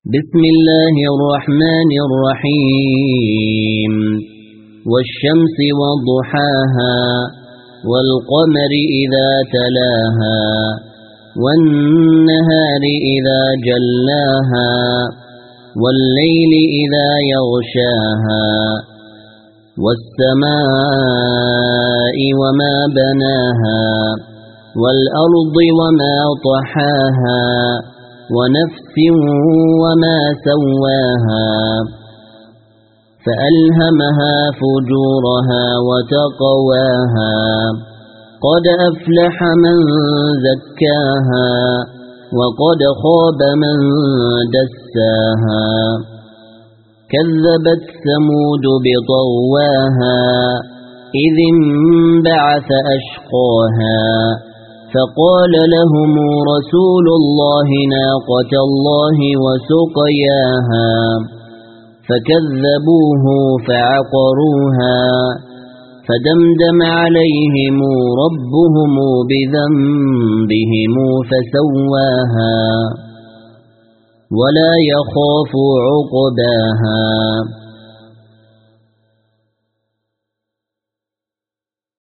بسم الله الرحمن الرحيم والشمس وضحاها والقمر إذا تلاها والنهار إذا جلاها والليل إذا يغشاها والسماء وما بناها والأرض وما طحاها ونفس وما سواها فألهمها فجورها وتقواها قد أفلح من زكاها وقد خاب من دساها كذبت ثمود بطغواها إذ انبعث أشقاها فقال لهم رسول الله ناقة الله وسقياها فكذبوه فعقروها فدمدم عليهم ربهم بذنبهم فسواها ولا يخاف عقباها.